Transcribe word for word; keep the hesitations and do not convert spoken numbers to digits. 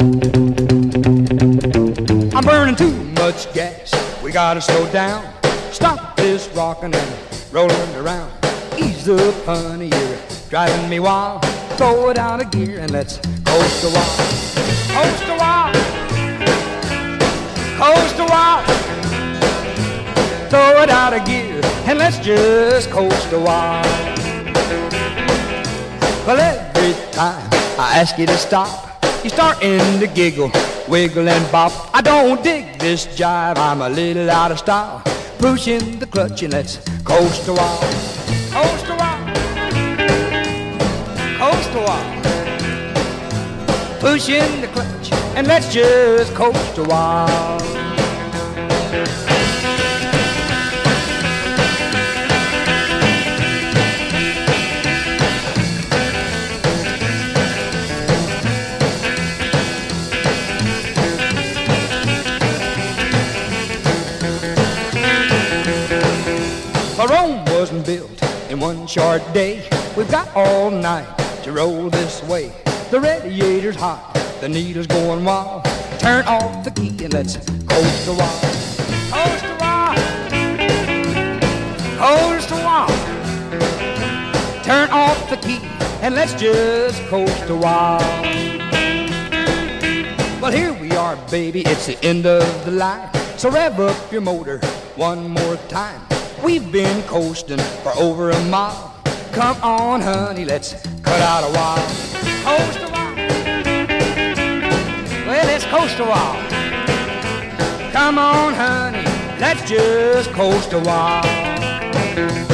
I'm burning too much gas, we gotta slow down. Stop this rockin' and rollin' around. Ease up, honey, you're driving me wild. Throw it out of gear and let's coast a while. Coast a while, coast a while. Throw it out of gear and let's just coast a while. Well, every time I ask you to stop, you're starting to giggle, wiggle and bop. I don't dig this jive, I'm a little out of style. Pushing the clutch and let's coast a while. Coast a while, coast a while. Pushing the clutch and let's just coast a while. Well, Rome wasn't built in one short day. We've got all night to roll this way. The radiator's hot, the needle's going wild. Turn off the key and let's coast a while. Coast a while, coast a while. Turn off the key and let's just coast a while. Well, here we are, baby, it's the end of the line. So rev up your motor one more time. We've been coasting for over a mile. Come on, honey, let's cut out a while. Coast a while. Well, let's coast a while. Come on, honey, let's just coast a while.